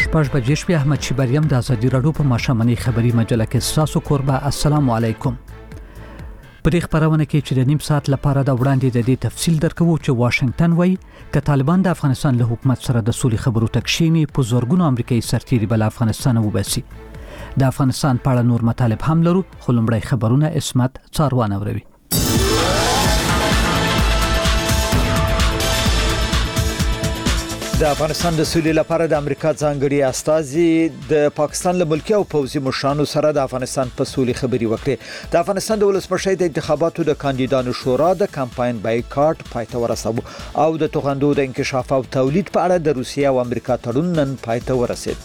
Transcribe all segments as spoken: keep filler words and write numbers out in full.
شپږ بجې شپې احمد شیبریم د ازادي راډیو په ماښامنۍ خبري مجله کې تاسو کوربه السلام علیکم. په دې خبرونه کې چې د نیم ساعت لپاره د وړاندې د دې تفصیل درکوو چې واشنگټن وایي چې طالبان د افغانستان له حکومت سره د سولې خبرو تکشینی په زورګونو امریکایي سرتیري بل افغانستان وباسي. د افغانستان په اړه نور مطالب هم لرو، خو لومړی خبرونه اسمت څاروان اوروي. د افغانستان د سولې لپاره د امریکا ځانګړي استازي د پاکستان له ملکی او پوځي مشرانو سره د افغانستان په سولې خبري وکړي. د افغانستان د ولسمشر د انتخاباتو د کاندیدانو شورا د کمپاین بایکاټ پایته ورساوه او د توغندو د انکشاف او تولید په اړه د روسیې او امریکا تړون نن پایته ورسید.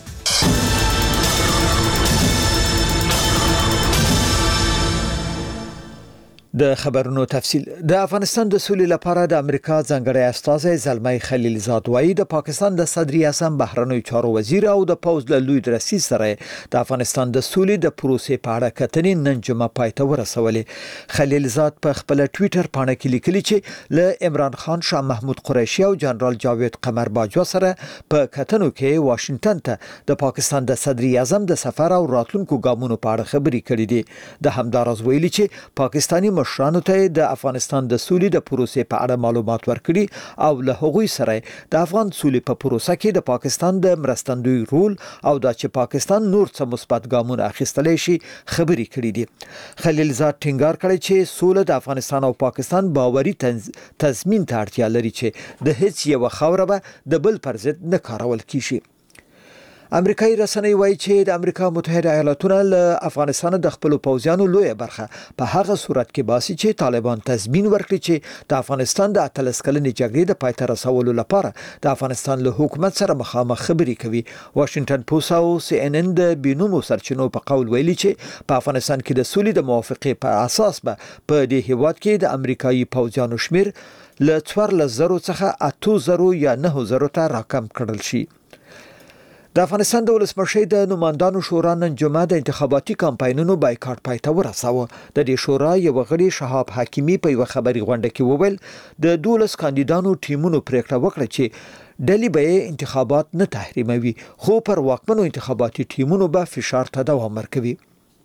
د خبرونو تفصیل. د افغانستان د سولې لپاره د امریکا ځانګړي استازي زلمي خلیلزاد وایي د پاکستان د صدر اعظم بهرنیو چارو وزیر او د پوز له لوی رئیس سره د افغانستان د سولې د پروسې په اړه کتنې نن جمعه پایته ورسولې. خلیلزاد په خپل ټوئیټر باندې کې لیکلي چې له عمران خان، شاه محمود قریشي او جنرال جاوید قمر باجوا سره په کتنو کې واشنگټن ته د پاکستان د صدر اعظم د سفر او راتلونکو ګامونو په اړه خبري کړې دي. د همدارز ویلي چې پاکستاني مشرانو ته د افغانستان د سولې د پروسې په اړه معلومات ورکړي او له هغوی سره د افغان سولې په پروسه کې د پاکستان د مرستندوی رول او د چې پاکستان نور څه مثبت ګامونه اخیستلی شي خبري کړې دي. خلیلزاد ټینګار کړی چې سوله د افغانستان او پاکستان باوري تضمین ته اړتیا لري چې د هیڅ یو خوره به د بل پر ضد نه کارول کیږي. امریکایي رسنۍ وایي چې د امریکا متحده ایالاتونه له افغانستان د خپل پوځیانو لوی برخه په هغه صورت کې باسي چې طالبان تضمین ورکړي چې د افغانستان د اتلس کلنې جګړې د پای ته رسولو لپاره د افغانستان له حکومت سره مخامخ خبرې کوي. واشنگټن پوسټ او سی ان ان د بینومو سرچینو په قول ویلي چې په افغانستان کې د سولې د موافقې په اساس به په دې هیواد کې د امریکایي پوځیانو شمیر له څوارلس زرو څخه اته زرو یا نه زرو ته راکم کړل شي. د افغانستان د ولسمشر د نمائندانو شورا نن جمعه د انتخاباتي کمپاینونو بایکاټ پایته ورساوه. د دې شورا یو غړي شهاب حکیمی په یو خبري غونډه کې وویل د دولس کاندیدانو ټیمونو پریکړه وکړه چې ډلې به انتخابات نه تحریموي، خو پر واکمنو انتخاباتي ټیمونو به فشار ته دوام ورکوي.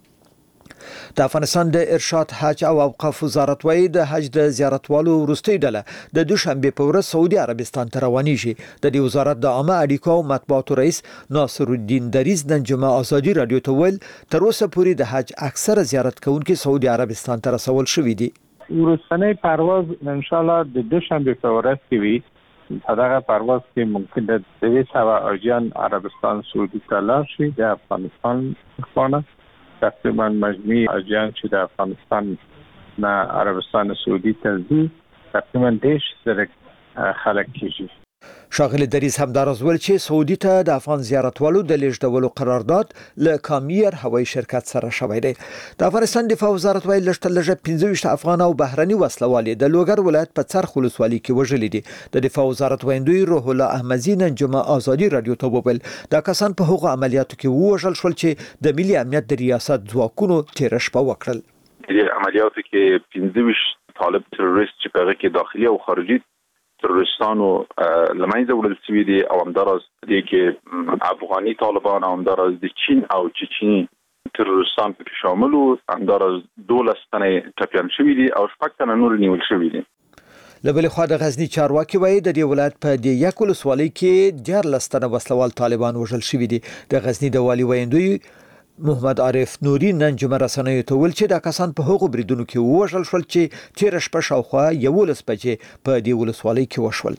د افغانستان د ارشاد حج او اوقاف وزارت وایي د حج د زیارتوالو وروستۍ ډله د دوشنبه په ورځ سعودي عربستان ته روانېږي. د دې وزارت د عامه اړیکو او مطبوعاتو رئیس ناصر الدین دریز نن جمعه ازادي رادیو ته ویل تر اوسه پورې د حج اکثره زیارت کوونکي سعودي عربستان ته رسول شوي دي. وروستنی پرواز ان شاء الله د دوشنبه په ورځ کې وي. په دغه پرواز کې ممکن د دوه سوه حاجیان عربستان سعودي ته لاړ شي. د افغانستان خانه تقریبا مجموعی حاجیان چې د افغانستان نه عربستان سعودي ته ځي تقریبا دیش زره خلک کیږي. شاغلی دریز هم دراز ول چې سعودي ته د افغان زیارتوالو د لیږدولو قرارداد له کامیر هوایي شرکت سره شوی دی. د افغانستان دفاع وزارت ویل لږ لږ پنځه ویشت افغان او بهرني وسلوال د لوګر ولایت په څرخ ولسوالۍ کې وژل دي. د دفاع وزارت ویندوی روح الله احمدی نن جمعه ازادي رادیو ته وویل دا کسان په هغو عملیاتو کې وژل شول چې د ملي امنیت د ریاست ځواکونو تیر شپه وکړل. د عملیاتو کې پنځه ویشت طالب تروریست چې په هغه کې داخلي او خارجي تروریستانو لمنځه وړل شوي دي او همداراز دي کې افغاني طالبان او همداراز د چین او چچني تروریستان په شامل او همداراز دولس تنه ټپيان شوي دي او شپږ تنه نور نیول شوي دي. لبل خو د غزنی چارواکي وایي د دې ولایت په دې یک ولسوالۍ کې دیارلس تنه وسلوال طالبان وژل شوي دي. د غزنی د والي ویندوی محمد عارف نوري نن جمعه رسنیو ته ویل چې د کسان په هغو بریدونو کې وژل شول چې تیر شپه شاوخوا یولس بجې په دې ولسوالۍ کې وشول.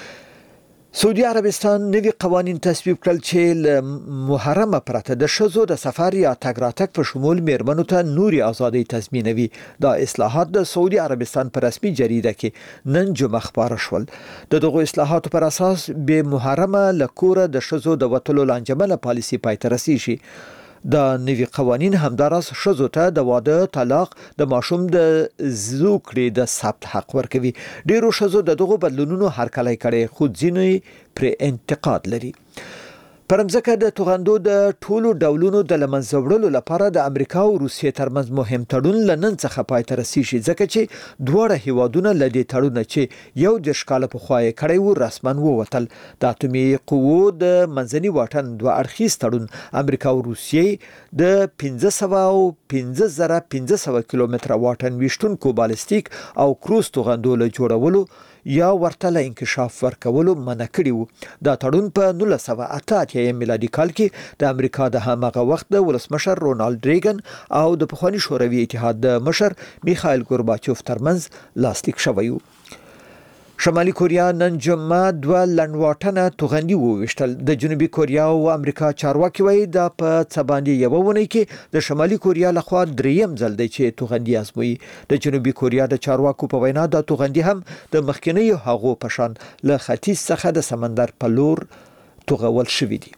سعودي عربستان نوي قوانين تصویب کړل چې له محرمه پرته د شذو د سفر یا تګ راتګ په شمول میرمنو ته نوري ازادي تضمینوي. دا اصلاحات د سعودي عربستان په رسمي جریده کې نن جمعه خبر شول. د دغه اصلاحاتو پر اساس به محرمه لکوره د شذو د وټلو لانجمنه پالیسي پای ته رسیږي. د نوي قوانين همدارس شذو ته د واده، طلاق، د ماشوم د زوکړې د ثبت حق ورکوي. ډیرو شذو د دغه بدلونونو هرکلی کړي خو ځینې پر انتقاد لري. پرمځکه د توغندو د ټولو ډولونو د لمنځه وړلو لپاره د امریکا او روسیې ترمنځ مهم تړون لنن څخه پای ته رسیږي ځکه چې دواړه هیوادونه لدې تړون چې یو د شکاله په خوای کړی و رسمن ووتل. د اتومي قوو د منځني واټن دوه اړخیز تړون امریکا او روسیې د پنځه سوه او پنځه زره پنځه سوه کیلومتره واټن ویشتونکو بالستیک او کروز توغندو له جوړولو یا ورته له انکشاف ورکولو منع کړی و. دا تړون په نولس سوه اته اتیا میلادي کال کې د امریکا د همغه وخت د ولسمشر رونالد ریګن او د پخواني شوروي اتحاد د مشر میخائیل گورباچوف ترمنځ لاسلیک شوی و. شمالي کوریا نن جمعه دوه لنډواټنه توغندي وویشتل. د جنوبي کوریا او امریکا چارواکي وایي دا په څه باندې یو ونی کې د شمالي کوریا لخوا دریم ځل دی چې توغندي ازموي. د جنوبي کوریا د چارواکو په وینا د توغندي هم د مخکینیو هغو په شان له ختیځ څخه د سمندر په لور توغول شوی دی.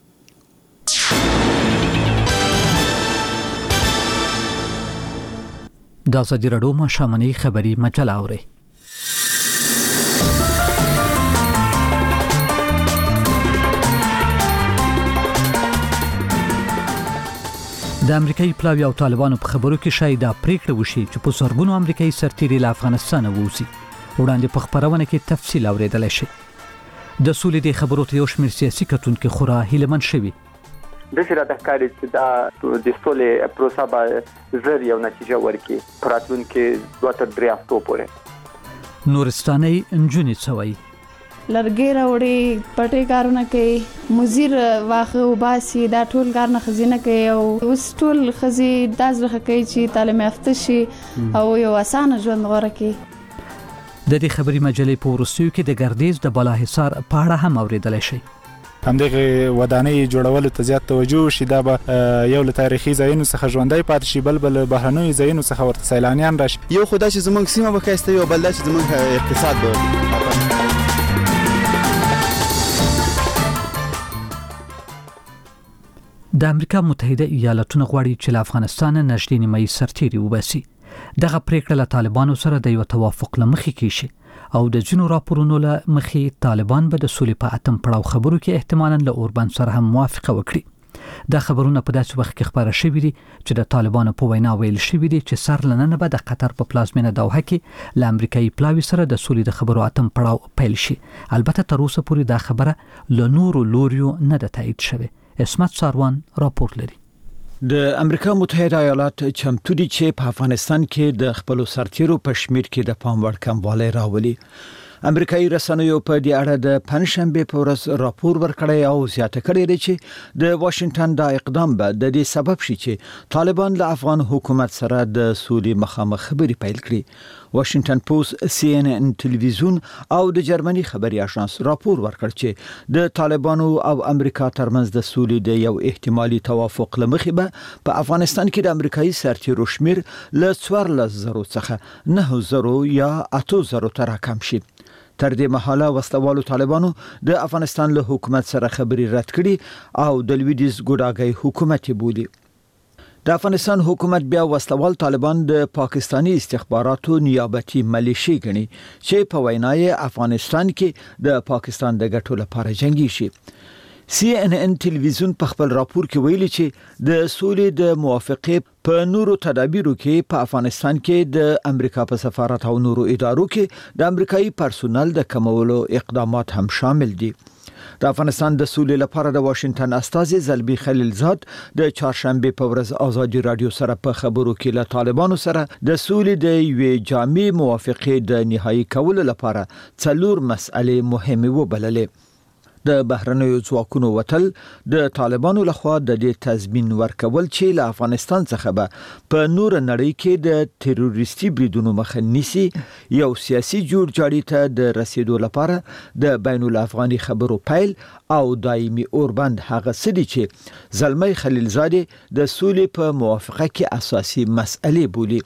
دا ازادي راډیو ماښامنۍ خبري مجله اوري. د امریکایي پلاوی او طالبانو په خبرو کې شاید دا پریکړه وشي چې په زرګونو امریکایي سرتیري له افغانستان ووځي. وړاندې په خبرونه کې تفصیل اوریدل شي. د سولې د خبرو ته یو شمېر سیاسي کتونکو خورا هیلمن شوي. د سره د کاري چې دا د سولې پروسه به زر یو نتیجه ورکړي پراتونکو دوه تر درې هفتو پورې. نورستاني انجونی څوي لرګي راوړي پټي کارونه کوي مزیر واخه وباسي دا ټول کار نه خزینه کوي او اوس ټول خزي دازره کوي چې تعلیم یافته شي او یو اسانه ژوند غوړه کوي. د دې خبري مجلې په ورسیو کې د ګردیز د بالاحصار په اړه هم اوریدل شي. همدغه ودانۍ جوړولو ته زیات توجه شي دا به یو له تاریخي ځایونو څخه ژوندۍ پاتې شي بل بل بهرنیو ځایونو څخه ورته سیلانیان راشي. یو خدای چې زموږ سیمه به ښایسته وي او بل دا چې زموږ اقتصاد به د امریکا متحده ایالاتونو غواړي چې له افغانستان نږدې نیمایي سرتیري وباسي. دغه پریکړه له طالبانو سره د یو توافق لمخې کې شي او د جنو راپورونو له مخې طالبان به د سولې په اتم پړاو خبرو کې احتمالاً له اوربان سره هم موافقه وکړي. دا خبرونه په داسې وخت کې خبره شوې دي چې د طالبانو په وینا ویل شوې دي چې سر لننه به د قطر په پلازمینه دوحه کې له امریکایي پلاوی سره د سولې د خبرو اتم پړاو پیل شي. البته تر اوسه پورې دا خبره له نورو لوریو نه ده تایید شوې. اسمت ساروان راپور لري. د امریکا متحده ایالات چمتو دي چې په افغانستان کې د خپل سرتیرو په شمیر کې د پام وړ کموالی راولي. امریکایي رسنیو په دې اړه د پنځشنبه په ورځ راپور ورکړی او زیاته کړی دی چې د واشنگټن دا اقدام به د دې سبب شي چې طالبان له افغان حکومت سره د سولې مخامخ خبرې پیل کړي. واشنگټن پوسټ، سی ان ان ټلویزیون او د جرمني خبري اژانس راپور ورکړ چې د طالبانو او امریکا ترمنځ د سولې د یو احتمالي توافق لمخې به په افغانستان کې د امریکایي سرتیرو شمیر له څوارلس زرو څخه نه زرو یا اته زرو ته راکم شي. تر دې مهاله وسلوالو طالبانو د افغانستان له حکومت سره خبري رد کړي او د لویدیز ګوډاګي حکومت بولی. د افغانستان حکومت بیا وسلوال طالبان د پاکستانی استخباراتو نیابتي ملیشي ګڼي چې په وینای افغانستان کې د پاکستان د ګټو لپاره جنگي شي. سی ان ان ټلویزیون په خپل راپور کې ویلي چې د سولې د موافقې په نورو تدابیرو کې په افغانستان کې د امریکا په سفارت او نورو ادارو کې د امریکایي پرسونل د کمولو اقدامات هم شامل دي. د افغانستان د سولې لپاره د واشنگټن استازي زلبي خلیلزاد د چهارشنبه په ورځ ازادي رادیو سره په خبرو کې له طالبانو سره د سولې د یوې جامع موافقې د نهایی کولو لپاره څلور مسئلې مهمه وبللې. د بهرنیو ځواکونو وتل، د طالبانو لخوا د دې تضمین ورکول چې له افغانستان څخه به په نور نړۍ کې د تروریستي بریدونو مخه نیسي، یو سیاسي جوړجاړي ته د رسیدو لپاره د بین الافغاني خبرو پیل او دایمي اوربند هغه سدي چې زلمی خلیلزاده د سولې په موافقه کې اساسي مسئله بولي.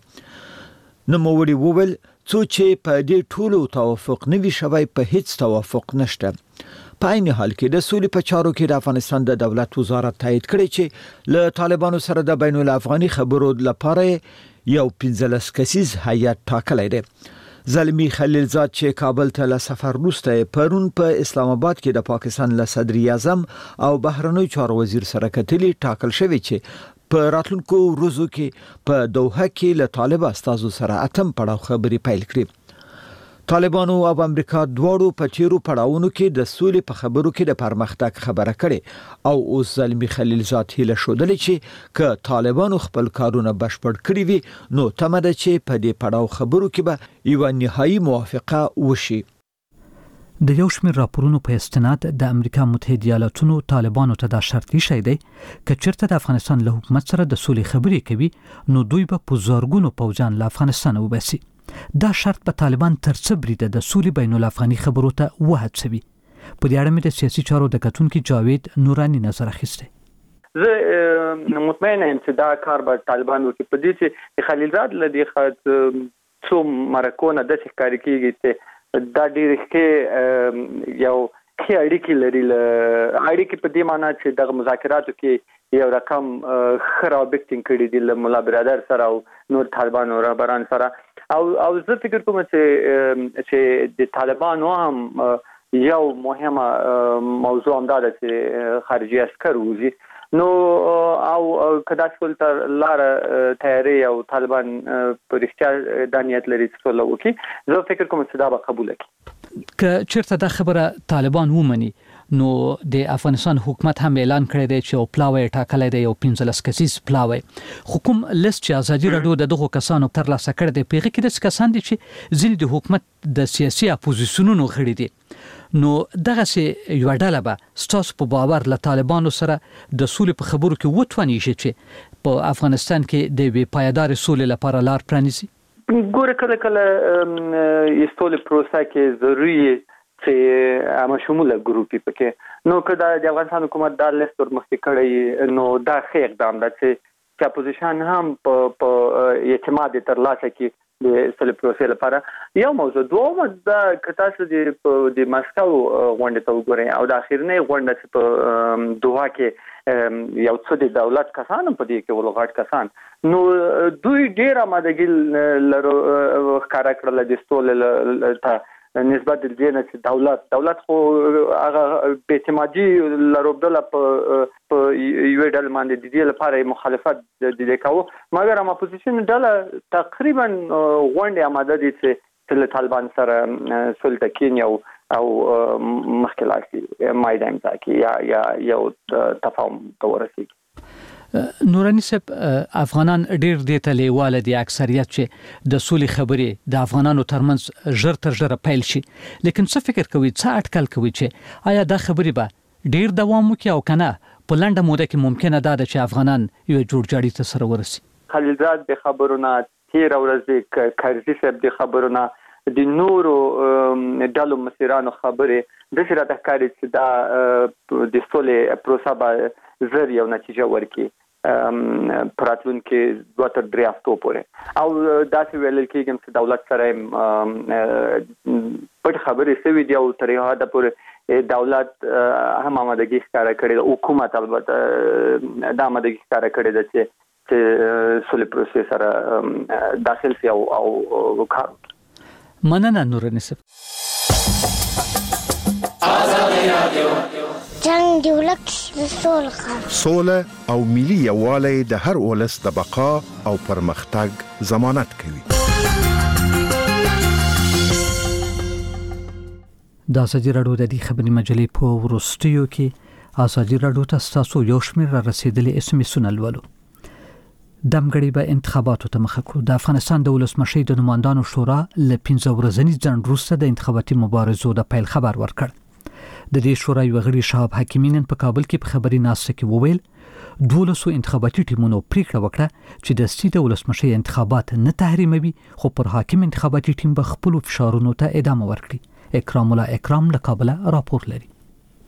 نوموړي وویل څو چې په دې ټولو توافق نوي شوی، په هیڅ توافق نشته. په عین حال کې د سولې په چارو کې د افغانستان د دولت وزارت تایید کړی چې له طالبانو سره د بین الافغاني خبرو لپاره یو پنځلس کسیز هیئت ټاکلی دی. زلمی خلیلزاد چې کابل ته له سفر وروسته پرون په اسلام آباد کې د پاکستان له صدر اعظم او بهرنی چارو وزیر سره کتلي ټاکل شوی چې په راتلونکو ورځو کې په دوحه کې له طالب استازو سره اتم پړاو خبري پیل کړي. طالبانو او امریکا دواړو په چیرو پړاوونو کې د سولې په خبرو کې د پرمختګ خبره کړي او اوس زلمی خلیلزاد هیله شودل چې ک طالبانو خپل کارونه بشپړ کړي وي نو تمه ده چې په دې پړاو خبرو کې به یو نهایی موافقه وشي. د یو شمېر راپورونو په استناد د امریکا متحده ایالاتونو طالبانو ته دا شرط ایښی دی چې چیرته د افغانستان له حکومت سره د سولې خبرې کوي نو دوی به په زارګونو پوځیان له افغانستان وباسي. دا شرط په طالبان تر څه بریده د سولې بین الافغاني خبرو ته وهڅوي. په دې اړه مې د سیاسي چارو د کتونکو جاوید نورانی نظر اخیسته. زه مطمئن یم چې دا کار به طالبان وکړي. په دې چې خلیلزاد لدی خاط څو مرکونه د ښکاری کیږي چې دا ډېر ښه یو ښه اړیکې لري. اړیکې په دې معنی چې د مذاکراتو کې یو رقم خراب ټینګ کړي دي له مولا برادر سره او نور طالبان او رهبران سره. او او زه فکر کوم چې چې د طالبانو هم یو مهمه موضوع هم ده چې خارجي عسكر وزي نو او کدا څول تر لار تیاری او طالبان په رښتیا د نیت لري چې ټول وکي. زه فکر کوم چې دا به قبول کړي. که چیرته د خبره طالبان ومني نو د افغانستان حکومت هم اعلان کړی دی چې او پلاوی ټاکلی دی او پنځلس کسیز پلاوی. حکوم لیست چې ازادي راډیو د دغه کسانو ترلاسه کړی دی پیغه کې د کسان دي چې ځینې د حکومت د سیاسي اپوزیسیونونو غړي دي. نو دغه سي یو ډله به ستاسو په باور له طالبانو سره د سولې په خبرو کې وټونی شي چې په افغانستان کې د وی پایدار سولې لپاره لار پرانیزي. ګوره کله کله یستول پروسه کې ضروري چې عامه شموله ګروپي پکې نو کدا د افغانستان حکومت دا لیست ورمخکې کړی نو دا ښه اقدام ده چې اپوزیشن هم په اعتماد ترلاسه کې د سولې پروسې لپاره یو موضوع. دومره د کتاسو د د مسکو غونډه ته وګورئ او د اخیرنۍ غونډه چې په دوحه کې یو څو د دولت کسان په دې کې ولغټ کسان نو دوی ډیر آمادګي لرو ښکارا کړل د سولې ته نسبت د دې نه چې دولت دولت خو هغه به اعتمادي لروبدل په په یو ډول باندې د دې لپاره مخالفت د دې کاوه مګر هم اپوزیشن ډله تقریبا غونډه آماده دي چې له طالبان سره سولې کینی او او مخکلاسي مایدان ځکه یا یا یو تفاهم تورسي. نورانی صاحب افغانان ډیر د تلیواله دي اکثریت چې د سولې خبرې د افغانانو ترمنځ ژر تر ژره پیل شي لیکن څه فکر کوي څه اټکل کوي چې آیا دا خبرې به ډیر دوام وکړي او کنه په لنډه موده کې ممکنه ده چې افغانان یو جوړجاړي ته سره ورسي. خلیلزاد د خبرونه تیر ورځ کارزي صاحب د خبرونه د نورو ډلو مسیرانو خبرې د سره د کاری چې دا د سولې پروسه به زر یو نتیجه ورکړي پراتلون کې دوه تر درې هفتو پورې او داسې ویل کېږي چې دولت سره پټ خبرې شوې دي او تر یو حده پورې دولت هم آمادګي ښکاره کړې ده. حکومت البته دا آمادګي ښکاره کړې ده چې چې سولې پروسې سره داخل شي او او کار وکړي. مننه نورانی صاحب. جنگ دی ولک د سولې سوله او ملي یووالی د هر ولس د بقا او پرمختګ ضمانت کوي. د ازادي راډیو د دې خبري مجلې په ورستیو کې ازادي راډیو ته تاسو یو شمېر را رسیدلې اس ام اس ولولو. دمګړی به انتخاباتو ته مخه کړو. د افغانستان د ولسمشۍ د نمائندانو شورا ل پنځه ورځني ځنډ وروسته د انتخاباتي مبارزو د پیل خبر ورکړ. د دې شورا یو غړي شهاب حکیمی نن په کابل کې په خبري ناسته کې وویل دولسو انتخاباتي ټیمونو پریکړه وکړه چې د سیده ولسمشۍ انتخابات نه تحریموي خو پر حاکم انتخاباتي ټیم به خپل فشارونو ته ادامه ورکړي. اکرام الله اکرام له کابل راپور لري.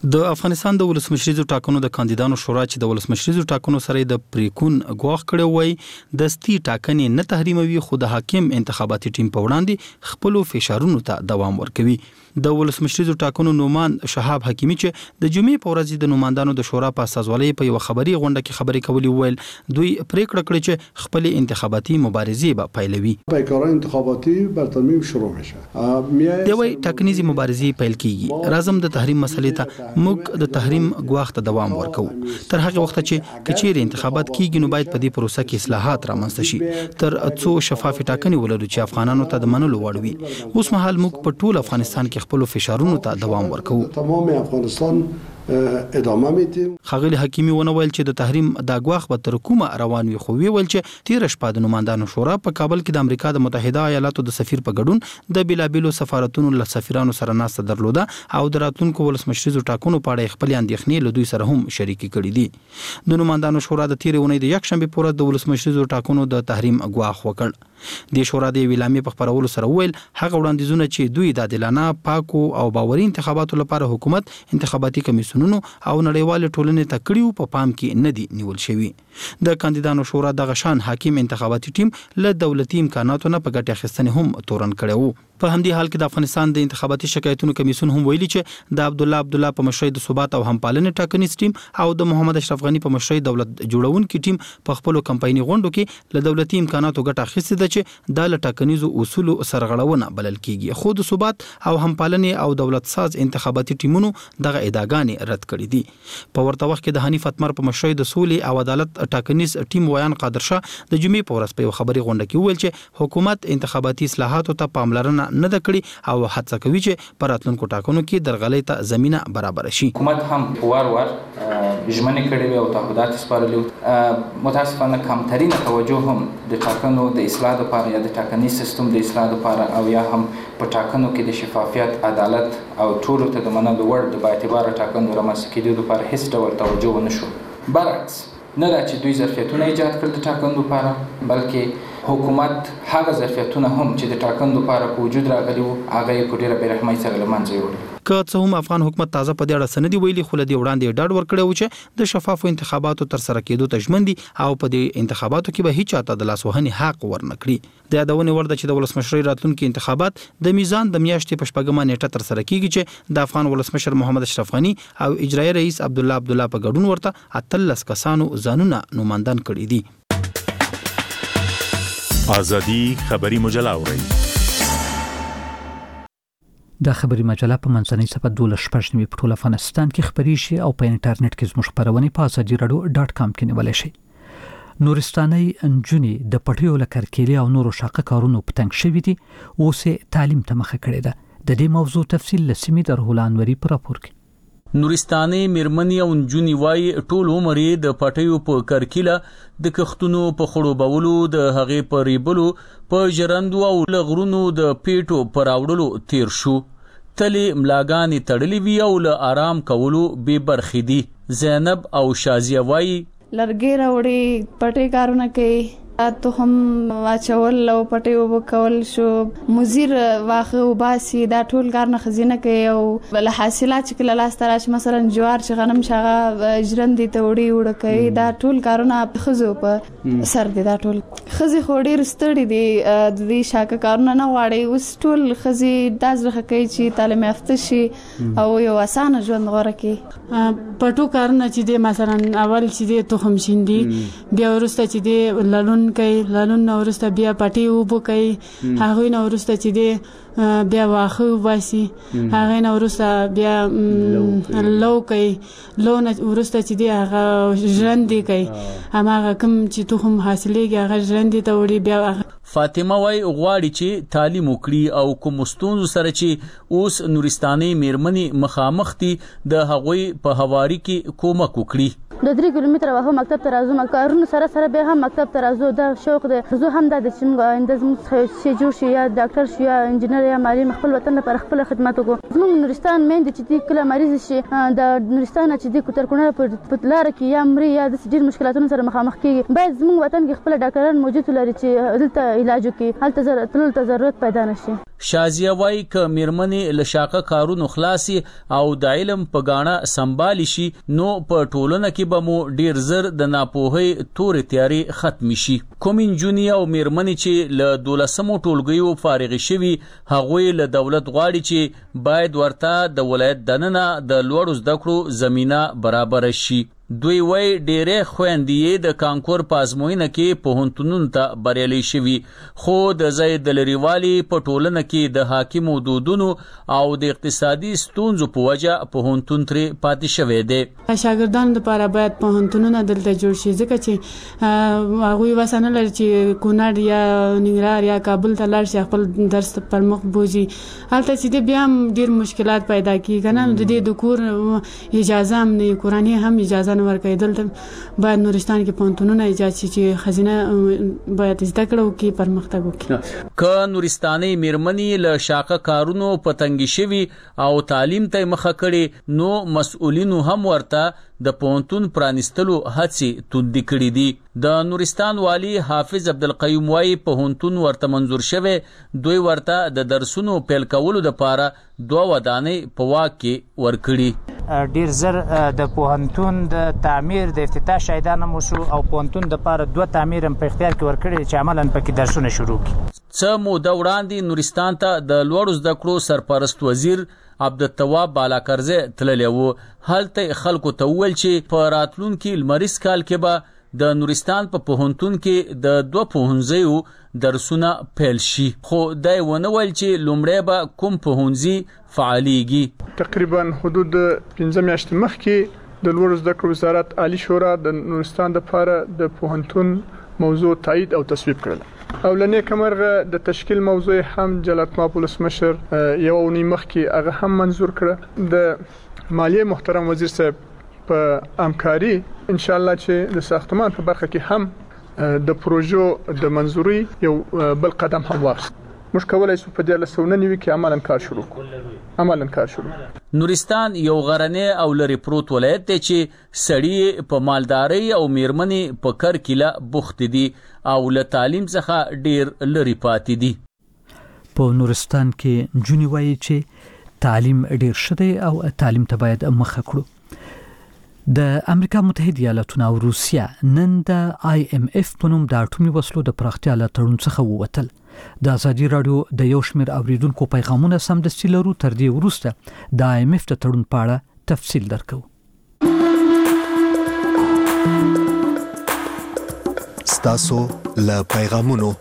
د افغانستان د ولسمشریزو ټاکنو د کاندیدانو شورا چې د ولسمشریزو ټاکنو سره د پریکون غواخ کړي وای دستي ټاکنې نه تحریموي خو د حاکم انتخاباتي ټیم په وړاندې خپل فشارونو ته دوام ورکوي. د ولسمشریزو ټاکنو نومان شهاب حکیمی چې د جمعې په ورځ د نوماندانو د شورا په استازولۍ په یو خبري غونډه کې خبرې کولې ویل دوی پریکړه کړې چې خپل انتخاباتي مبارزې به پیلوي. پیکاران انتخاباتي بر ترمیم شروع میشه. دوی ټاکنیزي مبارزې پیل کیږي. رازم د تحریم مسلې ته موږ د تحریم غواخ ته دوام ورکو تر هغه وخت چې کچېر انتخابات کیږي نو باید په دې پروسه کې اصلاحات رامنځته شي تر څو شفاف ټاکنې ولرو چې افغانانو ته د منلو وړ وي. اوس مهال موږ په ټول افغانستان کې خپل فشارونو ته دوام ورکو. تمام افغانستان ادامه میدیم. خغلی حکیمی ونه ویل چې د تحریم د غواخ به تر کومه روان وي خو وی ویل چې تیر شپه د نوماندانو شورا په کابل کې د امریکا د متحده ایالاتو د سفیر په ګډون د بیلابیلو سفارتونو له سفیرانو سره ناسته درلوده او د راتلونکو ولسمشریزو ټاکنو په اړه خپل اندېښنې له دوی سره هم شریکې کړې دي. د نوماندانو شورا د تیر اونۍ د یکشنبه پورې د ولسمشریزو ټاکنو د تحریم غواخ وکړ. د شورا د ویلامې په خبرولو سره ویل هغه وړاندیزونه چې دوی د عادلانه پاکو او باوري انتخاباتو لپاره حکومت انتخاباتي کمیسیونونو او نړیوال ټولنې ته کړیو په پام کې نه دي نیول شوی. د کاندیدانو شورا د غشان حاکم انتخاباتي ټیم له دولتي امکاناتو نه په ګټه اخیستنې هم تورن کړو. په همدې حال کې د افغانستان د انتخاباتي شکایتونو کمیسیون هم ویلي چې د عبد الله عبد الله په مشرۍ د ثبات او همپالنې ټاکنیز ټیم او د محمد اشرف غنی په مشرۍ دولت جوړونکي ټیم په خپل کمپایني غونډو کې له دولتي امکاناتو ګټه اخیستې ده چې د ټاکنیزو اصول سرغړونه بلل کیږي. خو د ثبات او همپالنې او دولت ساز انتخاباتي ټیمونو دغه ادعاګانې رد کړې دي. په ورته وخت کې د حنیف اتمر په مشرۍ د سولې او عدالت ټاکنیز ټیم ویان قادر شاه د جمعې په ورځ په یو خبري غونډه کې ویل چې حکومت انتخاباتي اصلاحاتو ته پاملرنه نه ده کړې او هڅه کوي چې په راتلونکو ټاکنو کې درغلۍ ته زمينه برابر شي. حکومت هم وار وار ژمنې کړې او تعهدات سپارلي. متاسفانه کمترینه توجه هم د ټاکنو د اصلاح لپاره یا د ټاکنیز سیستم د اصلاح لپاره او یا هم په ټاکنو کې د شفافیت، عدالت او ټولو ته د منلو وړ د باعتباره ټاکنو رامنځته کېدو لپاره هیڅ ډول توجه ونه شو. برعکس نه دا چې دوی ظرفیتونه ایجاد کړل د ټاکنو لپاره بلکې حکومت هغه ظرفیتونه هم چې د ټاکنو لپاره په وجود راغلي وو هغه یې په ډېره بې رحمۍ سره له منځه یوړل. که څه هم افغان حکومت تازه په دې اړه سندې ویلي خو له دې وړاندې ډاډ ورکړی و چې د شفافو انتخاباتو ترسره کېدو ته ژمن دي او په دې انتخاباتو کې به هیڅ چاته د لاسوهنې حق ورنه کړي. د یادونې وړ ده چې د ولسمشرۍ راتلونکي انتخابات د میزان د میاشتې په شپږمه نیټه ترسره کیږي چې د افغان ولسمشر محمد اشرف غنی او اجرایي رئیس عبد الله عبد الله په ګډون ورته اتلس کسانو ځانونه نوماندان کړي دي. آزادی خبری مجله اورئ. د خبري مجله په منځنۍ صفحه دولس شپږ نیمې په ټول افغانستان کې خبري شي او په انټرنیټ کې زموږ خبرونه په ازادي رادیو ډاټ کام کې نیولای شئ. نورستاني انجونی د پټیو لکرکېلي او نورو شاقه کارونو په تنګ شوي دي اوس تعلیم ته مخه کړې ده. د دې موضوع تفصیل لسمی در هولانوري پر راپور کې. نورستاني میرمنې او نجونې وايي ټول عمر د پټیو په کرکیله د کښتونو په خړوبولو د هغې په ریبلو په ژرندو او لغرونو د پیټو پر راوړلو تیر شو. تلې ملاګانې تړلې وي او له آرام کولو بې برخې دي. زینب او شازیه وايي لرګي راوړي پټي کارونه کوي ته هم واچول او پټي وکول شو مزیر واخه وباسي دا ټول کار نه خزینه کوي او بل حاصلات چې کله لاس تراش مثلا جوار چې غنم شغه ژرندې ته وړي وړ کوي دا ټول کارونه خزو په سر دي. دا ټول خزي خوړې رستړي دي د دې شاکه کارونه نه واړي اوس ټول خزي دازره کوي چې تعلیم یافته شي او یو اسانه ژوند غوړه کوي. پټو کارونه چې دي مثلا اول چې دي تخم شیندي بیا ورسته چې دي لالون کوي لالون نو ورسته بیا پټي وبو کوي هغه نو ورسته چې دي بیا واخه وباسي هغه نو ورسته بیا لو کوي لو نه ورسته چې دي هغه ژرندې کوي هغه کوم چې تخم حاصلېږي هغه ژرندې ته وړي بیا. فاطمه وايي غواړي چې تعلیم وکړي او کوم ستونزو سره چې اوس نورستاني میرمنې مخامخ دي د هغوی په هواري کې کومک وکړي. د درې کیلومتره واه مکتب ته راځو مکارونو سره سره به هم مکتب ته راځو دا شوق دی زه هم د څنګه آینده زموږ شي جوړ شي یا ډاکټر شي یا انجینر یا معلم خپل وطن لپاره خپل خدمت وکړو. زموږ نورستان مېند چې کله مریض شي د نورستان چې د کوتر کونه په لار کې یا مري یا د ډېر مشکلاتونو سره مخامخ کیږي باید زموږ وطن کې خپل ډاکټران موجود لري چې دلته علاج وکړي هلته تلل ته ضرورت پیدا نشي. شازیه وای ک میرمنې لشاقه کارونو خلاصي او د علم په غاڼه سنبال شي نو په ټولنه کې به مو ډیر زر د ناپوهي تورې تیاری ختم شي. کوم انجونی او میرمنې چې له دولسمو ټولګیو فارغ شوي هغوی له دولت غواړي چې باید ورته د ولایت دننه د لوړو زده کړو زمينه برابر شي. دوی وای ډېرې خويندې د کانکور په ازموینه کې پوهنتونونو ته بریالي شوي خو د ځای د لريوالي په ټولنه کې د حاکمو دودونو او د اقتصادي ستونزو په وجه پوهنتون ترې پاتې شوی دی. شاګردانو لپاره باید پوهنتونونه دلته جوړ شي ځکه چې هغوی وسانه لري چې کونړ یا ننګرهار یا کابل ته لاړ شي خپل درس پر مخ بوزي هلته چې بیا هم ډېر مشکلات پیدا کیږي کنه د دې د کور اجازه هم نه کورانی هم اجازه ورکړي دلته باید نورستان کې پوهنتونونه ایجاد شي چې خزینه باید زده کړو کې پرمختګ وکړي. که نورستاني میرمنې له شاقه کارونو پتنګي شوي او تعلیم ته مخه کړي نو مسؤلینو هم ورته د پوهنتون پرانستلو هڅې توندې کړې دي. د نورستان والی حافظ عبدالقیوم وايي پوهنتون ورته منظور شوی دوی ورته د درسونو پیل کولو لپاره دوه ودانۍ په واک کې ورکړي. ډیر زر د پوهنتون د تعمیر د افتتاح شاهدانه موسو او پوهنتون د لپاره دوه تعمیر په اختیار کې ورکړي چې عملاً پکې درسونه شروع کړي. څه موده وړاندې نورستان ته د لوړو زده کړو سرپرست وزیر عبدالتواب بالاکرزه تللی و. هلته خلکو ته وویل چې په راتلونکي لمریز کال کې به د نورستان په پوهنتون کې د دوه پوهنځیو درسونه پیل شي خو دا ونه ویل چې لومړی به کوم پوهنځي فعالیږي. تقریبا حدود پنځه میاشتې مخکې د لوړو زده کړو وزارت عالی شورا د نورستان لپاره د پوهنتون موضوع تایید او تصویب کړل. او لنې کمرغه د تشکیل موضوع هم جلالت مآب ولسمشر یو اونۍ مخکې هغه هم منظور کړه. د مالیې محترم وزیر صاحب په همکاري ان شاء الله چې د ساختمان په برخه کې هم د پروژو د منظوري یو بل قدم هم واخیست. موږ کولای شو په دې لسونه نیوي کې عملاً کار شروع کړو عملاً کار شروع. نورستان یو غرنی او لری پروت ولایت دی چې سړی په مالداري او میرمنې په کار کې بوخت دي او له تعلیم څخه ډیر لری پاتې دي. په نورستان کې جونی وایي چې تعلیم ډیر شته او تعلیم ته باید مخه کړو. د امریکا متحده ایالاتونو او روسیا نن د آی ایم اف په نوم د اټومي وسلو د پراختیا له تړون څخه ووتل. د ازادي رادیو د یو شمېر اوریدونکو پیغامونه سمدستي لرو تر دې وروسته د آی ایم اف د تړون په اړه تفصیل درکو. ستاسو له پیغامونو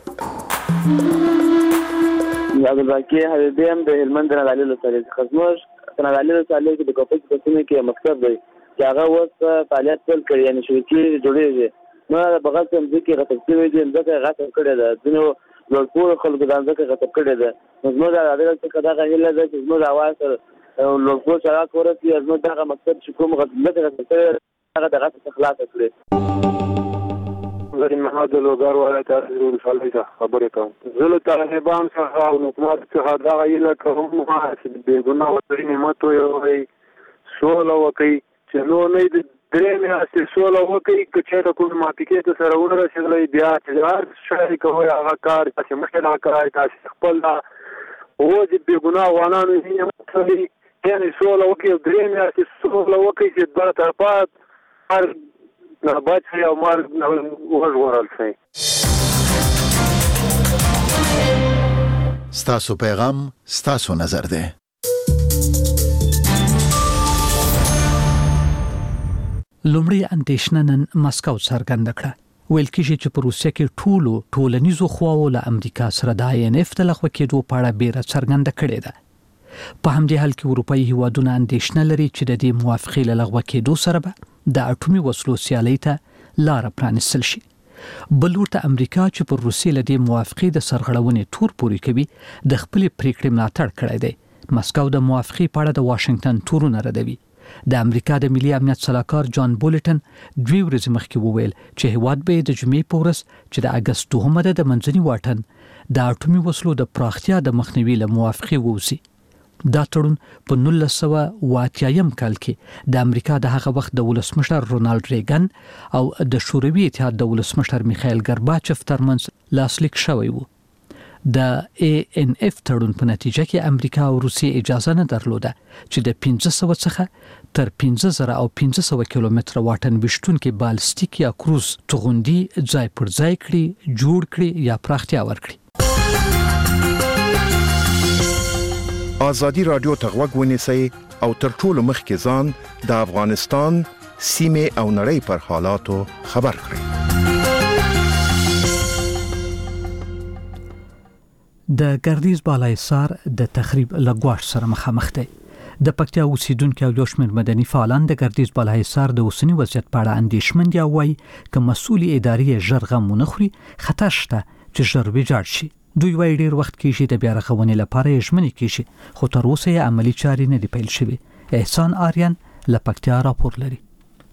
عبدالباقي حبیبي هم د هلمند نادعلي ولسوالۍ څخه زموږ نادعلي ولسوالۍ کې د کوپچ په سیمه کې مکتب دی چې هغه اوس فعالیت پیل کړی یعنې شبکې جوړېږي. نو د بغل ځمکې غصب شوې دي ځمکه غصب کړې ده ځینو لوړپوړو خلکو دا ځمکه غصب کړې ده. نو زموږ د عدالت څخه دغه هیله ده چې زموږ اواز سره لوړپوړ چراغ ورسي زموږ دغه مکتب چې کوم ځمکه غصب کړې هغه د غصب څخه خلاصه کړي. زرین محمد لوګر ولایت ولسوالۍ ته خبرې کوم. زه له طالبان څخه او حکومت څخه دغه هیله کوم چې بېګناه وطني نعمت ووایي سوله وکړي چې نو نه د درې میاشتې سوله وکړي که چېرته کوم موافقې ته سره ورسېدلی بیا چې هر شی کوئ هغه کار تاسې مخکې دا کوئ تاسې خپل دا اوس د بېګناه افغانانو نعمت کوي یعنې سوله وکړي او درې میاشتې سوله وکړي چې دوه طرفه هر نبات شي او مرګ وژغورل شي. ستاسو پیغام ستاسو نظر دی. لومړی اندېښنه نن مسکو څرګنده کړه. ویل کېږي چې په روسیه کې ټولو ټولنیزو خواو له امریکا سره د آی ان اف د لغوه کېدو په اړه بیره څرګنده کړې ده. په همدې حال کې اروپایي هیوادونه اندېښنه لري چې د دې موافقې له لغوه کېدو سره به د اټومي وسلو سیالۍ ته لاره پرانیستل شي. بل ورته امریکا چې پر روسیې له دې موافقې د سرغړونې تور پورې کوي د خپلې پریکړې ملاتړ کړی دی. مسکو د موافقې په اړه د واشنگټن تورونه ردوي. د امریکا د ملي امنیت سلاکار جان بولټن دوی ورځې مخکې وویل چې هیواد به د جمعې په ورځ چې د اګست دوهمه ده د منځني واټن د اټومي وسلو د پراختیا د مخنیوي له موافقې ووځي. دا تړون په نولس سوه اوه اتیایم کال کې د امریکا د هغه وخت د ولسمشر رونالډ ریګن او د شوروي اتحاد د ولسمشر میخایل ګرباچف ترمنځ لاسلیک شوی و. د ای ان اف تړون په نتیجه کې امریکا او روسیې اجازه نه درلوده چې د پنځه سوه څخه تر پنځه زره او پنځه سوه کیلومتره واټن وشتونکي بالستیک یا کروز توغندي ځای پر ځای کړي، جوړ کړي یا پراختیا ورکړي. ازادي رادیو ته غوږ ونیسئ او تر ټولو مخکې ځان د افغانستان سیمې او نړۍ پر حالاتو خبر کړئ. د ګردیز بالایسار د تخریب لګواش سره مخامخ دی. د پکتیا اوسیدونکو او یو شمېر مدني فعالان د ګردیز بالایسار د اوسنی وضعیت په اړه اندېښمن دي او وایي که مسؤل ادارې ژر غم ونه خوري خطر شته چې ژر ویجاړ شي. دوی وايي ډیر وخت کېږي د بیا رغونې لپاره یې ژمنې کېږي خو تر اوسه یې عملي چارې نه دي پیل شوي. احسان آریان له پکتیا راپور لري.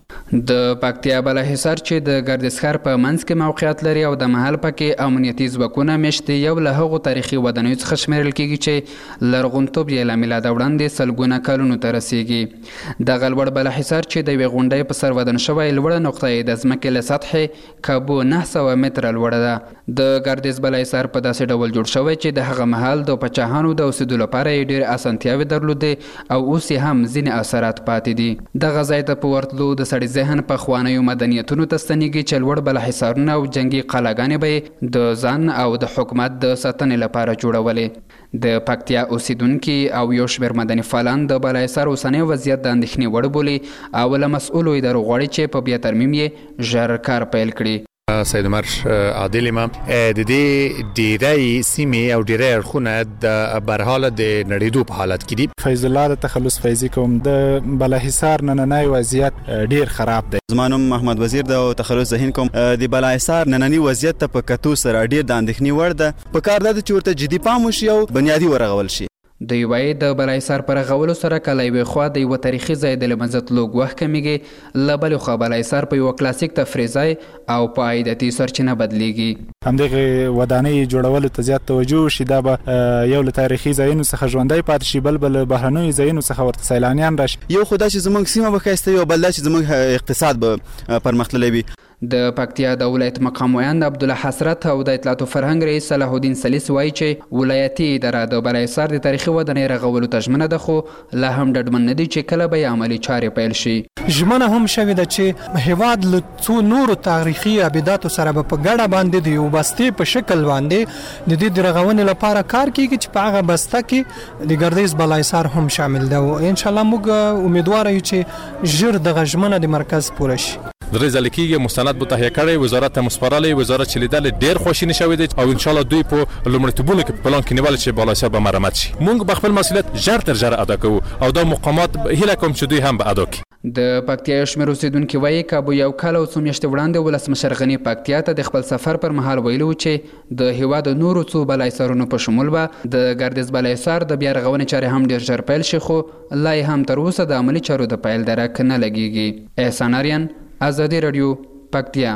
د پکتیا بالاحصار چې د ګردیز ښار په منځ کې موقعیت لري او د محل پکې امنیتي ځواکونه مشت یو له هغو تاریخي ودانیو څخه شمیرل کېږي چې لرغونتوب یې له میلاده وړاندې سلګونه کلونو ته رسیږي. دغه لوړ بالاحصار چې د یوې غونډۍ په سر ودان شوی لوړه نقطه یې د ځمکې له سطحې کابو نه سوه متره لوړه ده. د ګردیز بالاحصار په داسې ډول جوړ شوی چې د هغه مهال د پاچاهانو د اوسېدو لپاره یې ډېرې اسانتیاوې درلودې او اوس یې هم ځینې اثرات پاتې دي. دغه ځای ته په ورتلو د سړي ذهن په خوانیو مدنیتونو ته ستنېږي چې لوړ بالاحصارونه او جنګي قلاګانې به د ځان او د حکومت د ساتنې لپاره جوړولې. د پکتیا اوسیدونکي او یو شمېر مدني فعالان د بالاحصار اوسنی وضعیت د اندېښنې وړ بولي او له مسؤلو ادارو غواړي چې په بیا ترمیم یې ژر کار پیل کړي. سید عمر عادل امام د دې ډیری سیمې او ډیری اړخونه د برحال د نړیدو په حالت کې دي. فیض الله د تخلص فیضی کوم د بالاحصار نننی وضعیت ډیر خراب دی. زمانم محمد وزیر د تخلص ذهن کوم د بالاحصار نننی وضعیت ته په کتو سره ډیر د اندېښنې وړ ده. په کار ده چې ورته جدي پام وشي او بنیادی ورغول شي. د یوې د بالاحصار پر غولو سره کله یوې خوا د یوه تاریخي ځای د له منځه تلو ګواښ کمیږي، له بلې خوا بالاحصار په یوه کلاسیک تفریح ځای او په عایدتي سرچینه بدلیږي. همدغه ودانۍ جوړولو ته زیات توجه وشي، دا به یو له تاریخي ځایونو څخه ژوندی پاتې شي، بل بل بهرنیو ځایونو څخه ورته سیلانیان راشي. یو خو دا چې زموږ سیمه به ښایسته وي او بل دا چې زموږ اقتصاد به پرمختللی وي. د پکتیا د ولایت مقام ویاند عبدالله حسرت او د اطلاعات و فرهنګ رئیس صلاح الدین سلیس وایي چې ولایتي اداره د بالاحصار د تاریخي ودانۍ رغولو ته ژمنه ده، خو لا هم ډډمن نه دي چې کله به یې عملي چارې پیل شي. ژمنه هم شوې ده چې هیواد له څو نورو تاریخي ابداتو سره به په ګډه باندې د یو بستې په شکل باندې د دې د رغونې لپاره کار کیږي چې په هغه بسته کې د ګردیز بالاحصار هم شامل ده او ان شاء الله موږ امیدوار یو چې ژر دغه ژمنه د مرکز پوره شي. درې ځله کېږي مستند به تهیه کړی، وزارت ته مسپارلی، وزارت چې لیدلی ډېر خواشینی شوی دی او انشاءالله دوی په لومړیتوبونو کې په پلان کې نیولي چې بالاحصار به مرمت شي. موږ به خپل مسؤلیت ژر تر ژره ادا کوو او دا مقامات هیله کوم چې دوی هم به ادا کړي. د پکتیا یو شمېر اوسېدونکي وایي کابو یو کال او څو میاشتې وړاندې ولسمشر غني پکتیا ته د خپل سفر پر مهال ویلي و چې د هېواد نورو څو بالاحصارونو په شمول به د ګردیز بالاحصار د بیا رغونې چارې هم ډېر ژر پیل شي، خو لا یې هم تر اوسه د عملي چارو د پیل درک نه لګېږي. احسان آریان، ازادي رادیو، پکتیا.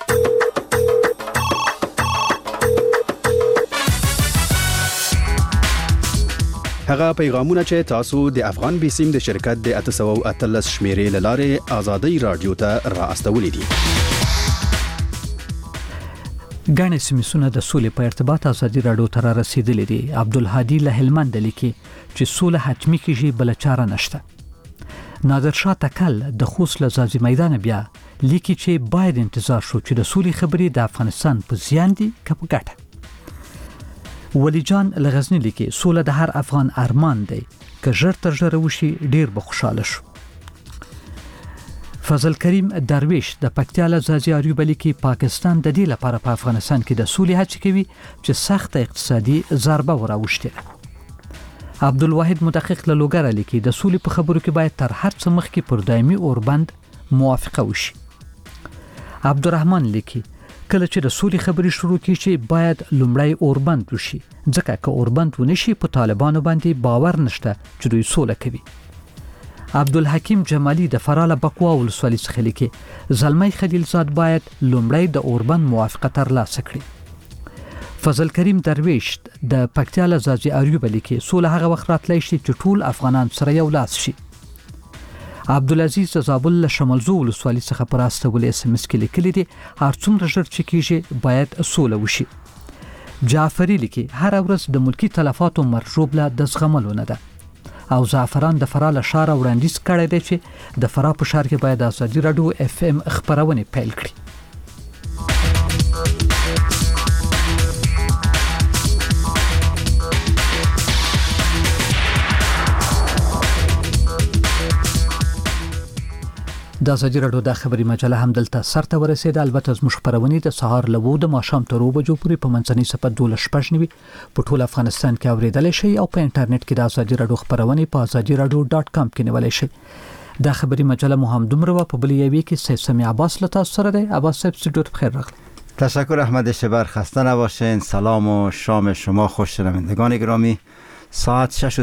هغه پیغامونه چې تاسو د افغان بیسیم د شرکت د اته سوه او اتلس شمیرې له لارې ازادي رادیو ته را استولې دي. ګڼې سیمې د سولې په ارتباط ازادي رادیو ته را رسیدلې دي. عبدالهادي له هلمند لیکي چې سوله حتمي کېږي، بله چاره نشته. نادر شاه تکل د خوست له ځاځي میدان بیا لیکي چې باید انتظار شو چې د سولې خبرې د افغانستان په زیان دي که په ګټه. ولی جان له غزني لیکي سوله د هر افغان ارمان دی، که ژر تر ژره وشي ډیر به خوشاله شو. فضل کریم درویش د پکتیا له ځاځي اریوب لیکي پاکستان د دې لپاره په افغانستان کې د سولې هڅې کوي چې سخته اقتصادي ضربه وراوښتي. عبدالواحد مدقق له لوګره لیکي د سولې په خبرو کې باید تر هر څه مخکې پر دایمي اوربند موافقه وشي. عبدالرحمن لیکي کله چې د سولې خبرې شروع کیږي باید لومړی اوربند وشي، ځکه که اوربند ونشي په طالبانو باندې باور نشته چې دوی سوله کوي. عبدالحکیم جمالی د فراله بکوا ولسوالۍ څخه لیکي زلمی خلیلزاد باید لومړی د اوربند موافقه ترلاسه کړي. فضل کریم درویش د پکتیا له ځاځي اریوب لیکي سوله هغه وخت راتلی شي چې ټول افغانان سره یو لاس شي. عبدالعزیز د زابل له شمالزو ولسوالۍ څخه پر استولې اس ام اس کې لیکلي دي هر څومره ژر چې کېږي باید سوله وشي. جعفری لیکي هر ورځ د ملکی تلفاتو مرجوب له د زغملو نه ده او زعفران د فراه له ښاره وړاندیز کړی دی چې د فراه په ښار کې باید د ازادي راډیو اف ام خپرونې پیل کړي. د ازادي راډیو د خبري مجله هم دلته سرته ورسېده. البته زموږ خبرونه د سهار له وو د ماښام تر اوو بجو پورې په منځنۍ صفحه دوله شپږ نوي په ټول افغانستان کې اوریدلای شي او په انټرنیټ کې د ازادي راډیو خبرونه په ازادي راډیو ډاټ کام کې نیولای شي. د خبري مجله مو هم دومره په بلې یوې کې سید سمیع عباس له تاسو سره دی. عباس صاحب استودیو ته بخیر راغلی. تشکر احمد شبر، خسته نباشین. سلام و شام شما خوش شنوندگان گرامی. ساعت شش و